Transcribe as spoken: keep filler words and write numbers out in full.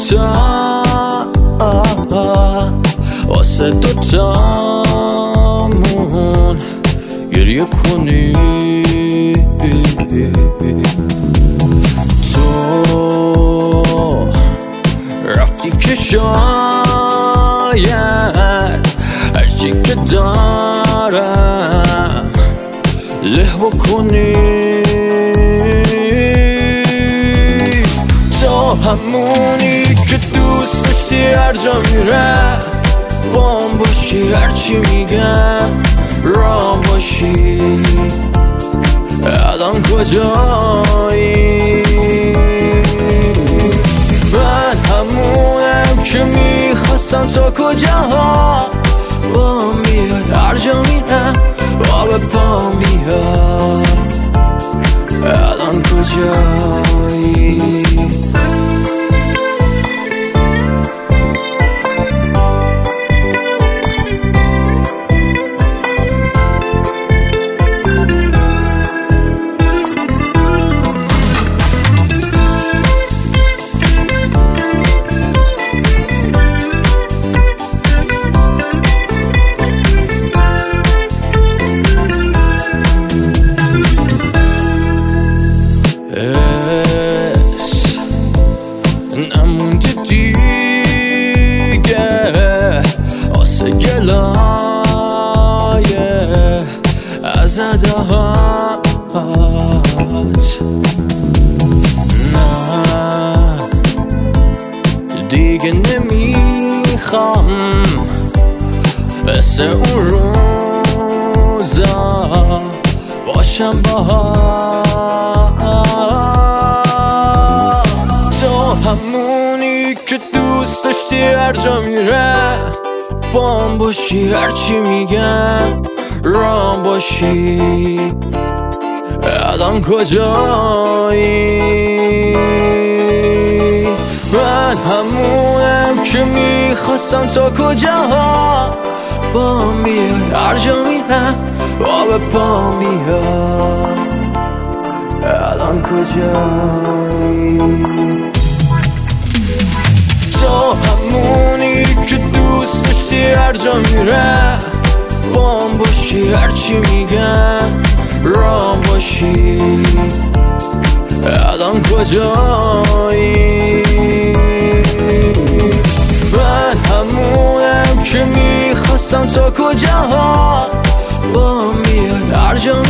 دوتا واسه دوتامون گریه کنی. تو رفتی که شاید هرچی که دارم له بکنی. تو همونی که دوست داشتی هر جا میره بام باشی، هرچی میگم رام باشی. الان کجایی؟ من همونم که میخواستم تا کجاها با میای، هر جا میرم آب پا میاد. الان کجایی؟ نمونده دیگه آسه گلای از ادهات. نه دیگه نمیخوام مثل اون روزا باشم باهات. همونی که دوست داشتی هر جا میره بام باشی، هرچی میگم رام باشی. الان کجایی؟ من همونم که میخواستم تا کجاها با میای، هر جا میرم آب پا میاد. الان کجایی؟ تو همونی که دوست داشتی هر جا میره بام باشی، هرچی میگم رام باشی. الان کجایی؟ من همونم که میخواستم تا کجاها با میای، هر جا